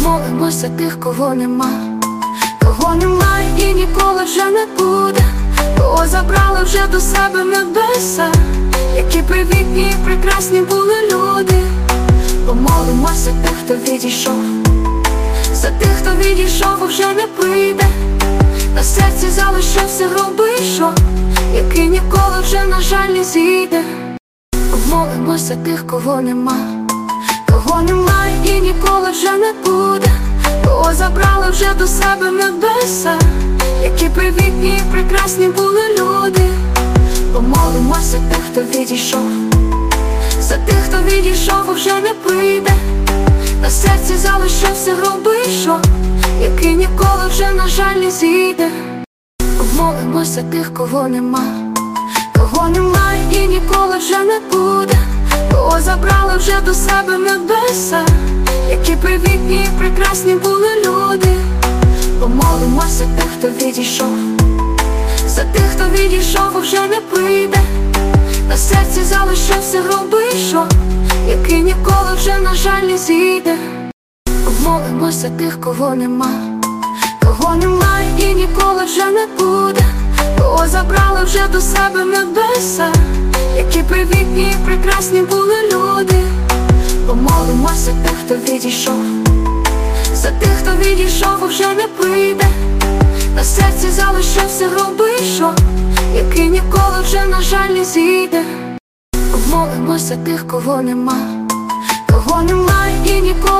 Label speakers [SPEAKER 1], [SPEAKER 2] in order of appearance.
[SPEAKER 1] Молимося тих, кого нема, кого немає і ніколи вже не буде, кого забрали вже до себе небеса, які привітні і прекрасні були люди. Помолимося тих, хто відійшов, за тих, хто відійшов, вже не прийде. На серці залишився гробишок, який ніколи вже, на жаль, не зійде. Помолимося тих, кого нема, кого немає і ніколи вже не буде, кого забрали вже до себе небеса, які привітні і прекрасні були люди. Помолимося тих, хто відійшов, за тих, хто відійшов, вже не прийде. На серці залишився гробишок, який ніколи вже, на жаль, не зійде. Помолимося тих, кого нема, кого немає і ніколи вже не буде, кого забрали вже до себе небеса, які привітні і прекрасні були люди. Помолимося тих, хто відійшов, за тих, хто відійшов, вже не прийде. На серці залишився гробишок, який ніколи вже, на жаль, не зійде. Помолимося тих, кого нема, кого немає і ніколи вже не буде, кого забрали вже до себе небеса, які привітні і прекрасні були люди. Помолимося тих, хто відійшов, за тих, хто відійшов, вже не прийде. На серці залишився гробишок, який ніколи вже, на жаль, не зійде. Помолимося тих, кого нема, кого немає і ніколи